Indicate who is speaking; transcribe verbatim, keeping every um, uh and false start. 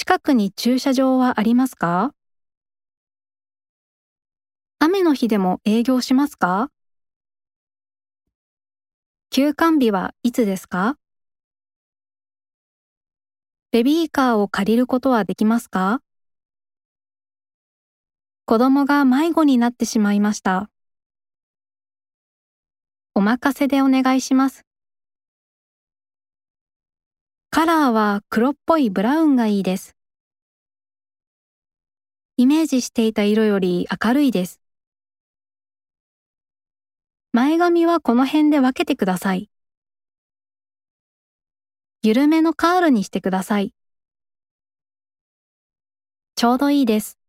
Speaker 1: 近くに駐車場はありますか？雨の日でも営業しますか？休館日はいつですか？ベビーカーを借りることはできますか？子供が迷子になってしまいました。お任せでお願いします。カラーは黒っぽいブラウンがいいです。イメージしていた色より明るいです。前髪はこの辺で分けてください。緩めのカールにしてください。ちょうどいいです。